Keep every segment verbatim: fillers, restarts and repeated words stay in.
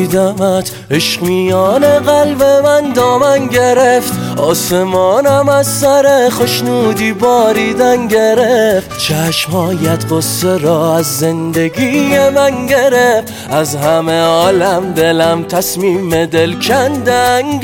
دیدمت عشق میان قلب من دامن گرفت، آسمانم از سر خوشنودی باریدن گرفت. چشمهایت قصه را از زندگی من گرفت، از همه عالم دلم تصمیم دل کندن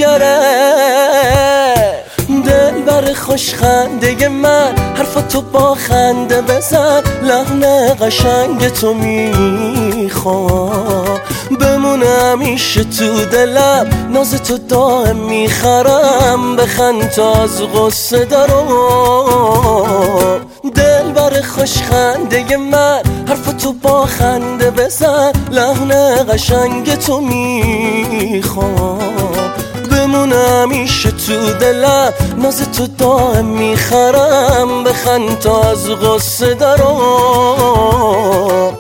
گرفت. دل بر خوش خنده من حرفتو با خنده بزن، لحن قشنگ تو میخوام بمونه همیشه تو دلم، ناز تو دائم میخرم بخند تا از غصه دارم. دل بر خوش خنده من حرفتو با خنده بزن، لحن قشنگ تو میخوام بمونه همیشه تو دلم، ناز تو دائم میخرم بخند تا از غصه دارم.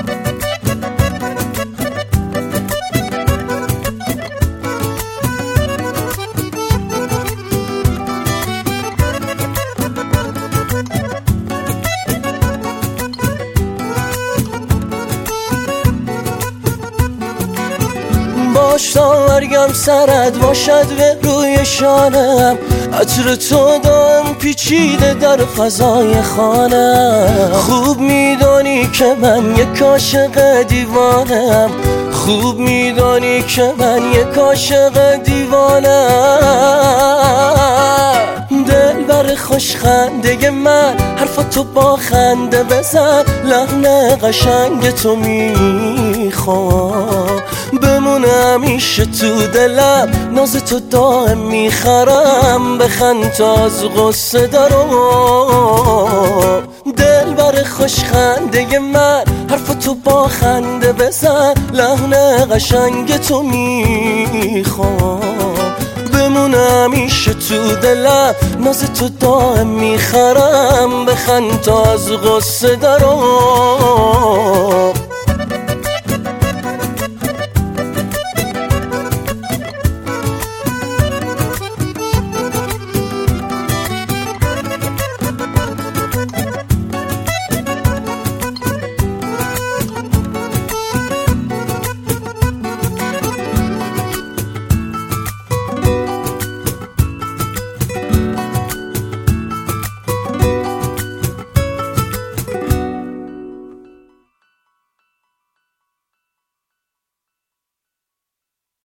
باش تا مرگم سرت باشد به روی شانم، عطر تو دائم پیچیده در فضای خانم. خوب میدانی که من یک عاشق دیوانم، خوب میدانی که من یک عاشق دیوانم. دل بر خوش خنده من حرفتو با خنده بزن، لحن قشنگ تو میخوام بمونه همیشه تو دلم، ناز تو دائم میخرم بخند تا از غصه دارم. دل بر خوش خنده من حرفتو با خنده بزن، لحن قشنگ تو میخوام بمونه همیشه تو دلم، ناز تو دائم میخرم بخند تا از غصه دارم.